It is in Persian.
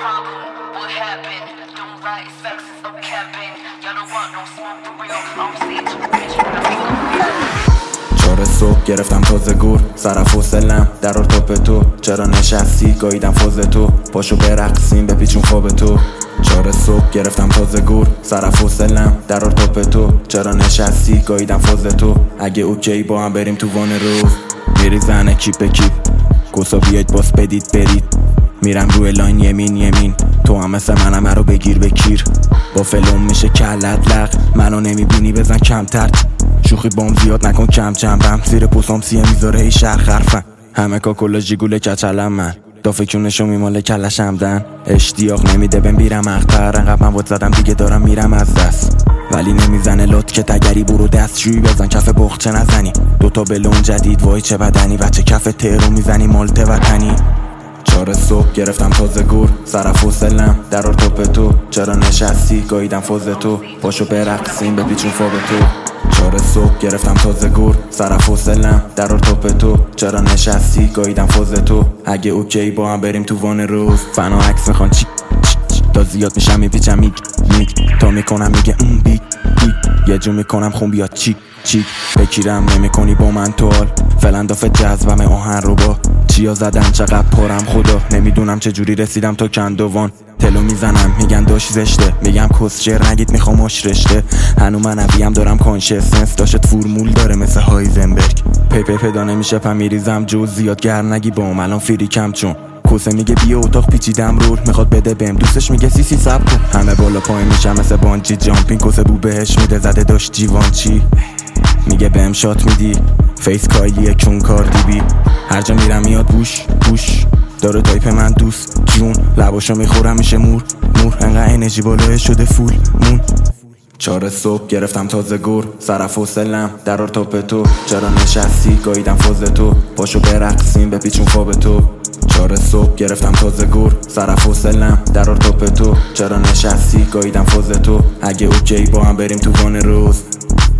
problem? What happened? Don't write his facts is up capping. Y'all don't want no smoke for real. I'm saying to bitch when I think of 4 صبح گرفتم تازه گور صرف و سلم در ارتوپ تو چرا نشستی گاییدم فوز تو پاشو برقصیم بپیچون خواب تو 4 صبح گرفتم تازه گور صرف و سلم در ارتوپ تو چرا نشستی گاییدم فوز تو اگه اوکی با هم بریم تو وان روز میریزن کیپ به کیپ گوسا بیاید باس بدید برید میرم روی لاین یمین تو هم مثل منم رو بگیر بکیر با فلوم میشه کلت لق منو نمیبینی بزن کمتر شوخی بام زیاد نکن کم چنبم زیر پوسام سیه میذاره ای شرخ حرفم همه کاکولا جیگوله کچلم من دافکونشو میماله کلش همدن اشتیاق نمیده بهم بیرم اختر انقدر من زدم دیگه دارم میرم از دست ولی نمیزنه لط که تگری برو دستشویی بزن کف بخچه نزنی دوتا بلون جدید وای چه بدنی بچه کف ترو میزنی مالت وطنی 4 صبح گرفتم تازه گور صرف و سلم در ارتوپ تو چرا نشستی گاییدم فوز تو پاشو برقصیم بپیچون فوب تو 4 صبح گرفتم تازه گور صرف و سلم در ارتوپ تو چرا نشستی گاییدم فوز تو اگه اوکی با هم بریم تو وان روز فنا عکس میخوان چی تا زیاد میشم میپیچم میگ تا میکنم میگه بیگ یه جو میکنم خون بیاد چیک بکیرم نمیکنی با من توال فعلا دافه جذبم آهن رو با چیا زدم چقدر پرم خدا نمیدونم چه جوری رسیدم تا کندوان تلو میزنم میگن داشت زشته میگم کسچر نگید میخوام رشته هنو من عبیم دارم کانشسنس داشت فرمول داره مثل هایزنبرگ پی نمیشه پم میریزم جز زیاد گر نگی بام الان فری کم چون کوسه میگه بیا اتاق پیچیدم رول میخواد بده بهم دوستش میگه سی سب کن همه بالا پایین میشم مثل بانجی جامپینگ کوسه بو بهش میده زده داشت جیوان چی میگه بهم شات میدی فیس کایلیه چون کاردی بی هر جا میرم میاد بوش داره تایپ من دوست جون لباشو میخورم میشه مور انقدر انرژی بالاه شده فول مون 4 صبح گرفتم تازه گور صرف و سلم در ارتوپ تو چرا نشستی گاییدم فوز تو پاشو برقصیم بپیچون خواب تو 4 صبح گرفتم تازه گور صرف و سلم در ارتوپ تو چرا نشستی گاییدم فوز تو اگه اوکی با هم بریم تو وان روز